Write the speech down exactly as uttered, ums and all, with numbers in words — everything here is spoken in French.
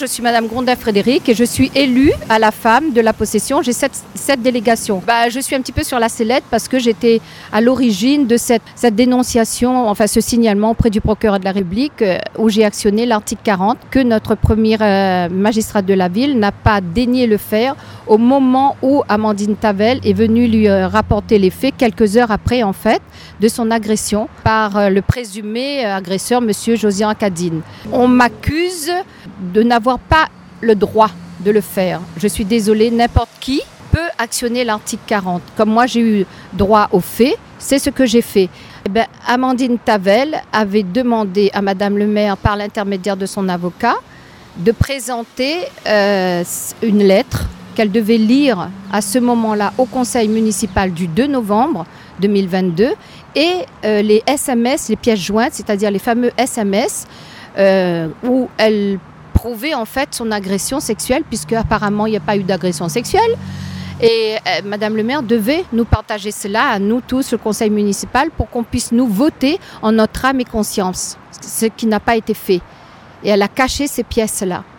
je suis Madame Grondin-Frédéric et je suis élue à la femme de la possession. J'ai cette, cette délégation. Bah, je suis un petit peu sur la sellette parce que j'étais à l'origine de cette, cette dénonciation, enfin ce signalement auprès du procureur de la République euh, où j'ai actionné l'article quarante que notre premier euh, magistrat de la ville n'a pas daigné le faire au moment où Amandine Tavel est venue lui euh, rapporter les faits quelques heures après en fait de son agression par euh, le présumé euh, agresseur monsieur Josian Cadine. On m'accuse de n'avoir pas le droit de le faire. Je suis désolée, n'importe qui peut actionner l'article quarante. Comme moi j'ai eu droit aux faits, c'est ce que j'ai fait. Eh bien, Amandine Tavel avait demandé à Madame le maire par l'intermédiaire de son avocat de présenter euh, une lettre qu'elle devait lire à ce moment-là au conseil municipal du deux novembre deux mille vingt-deux et euh, les S M S, les pièces jointes, c'est-à-dire les fameux S M S euh, où elle prouvait en fait son agression sexuelle puisque apparemment il n'y a pas eu d'agression sexuelle et euh, Madame le maire devait nous partager cela à nous tous, le conseil municipal, pour qu'on puisse nous voter en notre âme et conscience, ce qui n'a pas été fait et elle a caché ces pièces-là.